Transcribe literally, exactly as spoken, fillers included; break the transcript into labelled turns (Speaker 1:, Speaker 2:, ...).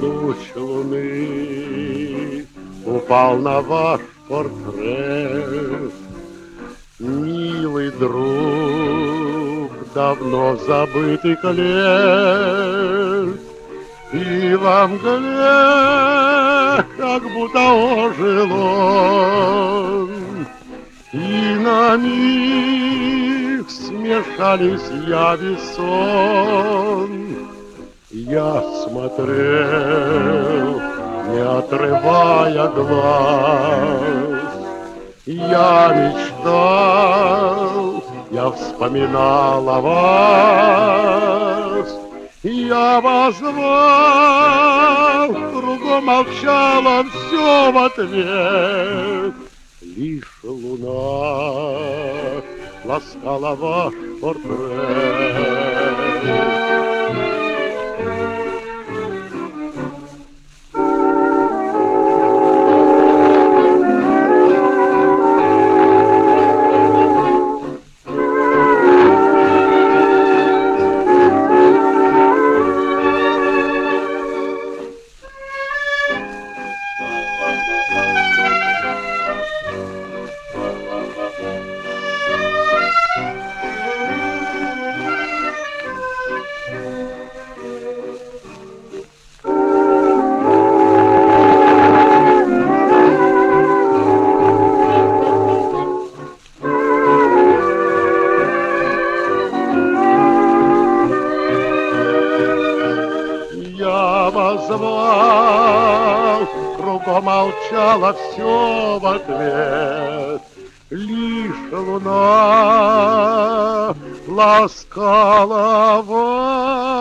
Speaker 1: луч луны упал на ваш портрет. Милый друг, давно забытый лет, и во мгле как будто ожил он, и на миг смешались я и сон. Я смотрел, не отрывая глаз, я мечтал, я вспоминал о вас, я вас звал, кругом молчало все в ответ. Лишь луна ласкала ваш портрет. Я вас звал, кругом молчало все в ответ. Лишь луна ласкала вас.